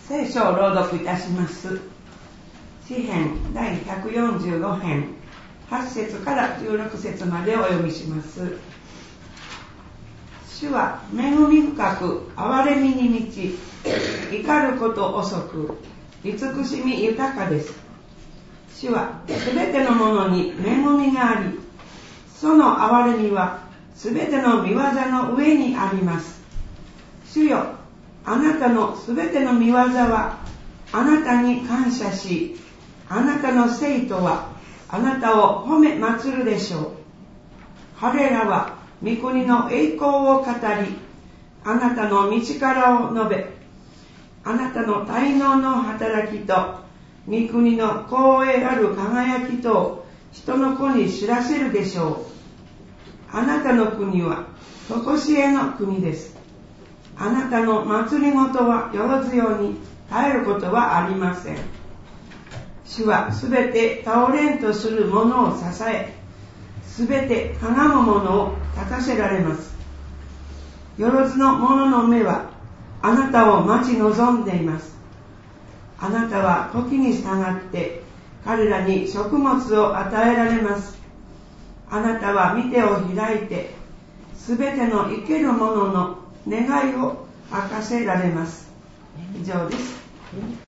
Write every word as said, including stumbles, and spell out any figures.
聖書を朗読いたします。詩編だいひゃくよんじゅうご編はち節からじゅうろく節までお読みします。主は恵み深く憐れみに満ち、怒ること遅く慈しみ豊かです。主はすべてのものに恵みがあり、その憐れみはすべての御業の上にあります。主よ、あなたのすべての御業はあなたに感謝し、あなたの生徒はあなたを褒め祭るでしょう。彼らは御国の栄光を語り、あなたの道からを述べ、あなたの大能の働きと御国の光栄ある輝きと人の子に知らせるでしょう。あなたの国は常しえの国です。あなたの祭りごとはよろずように絶えることはありません。主はすべて倒れんとする者を支え、すべてかがむ者を立たせられます。よろずの者の目はあなたを待ち望んでいます。あなたは時に従って彼らに食物を与えられます。あなたは御手を開いてすべての生ける者の願いを明かせられます。以上です。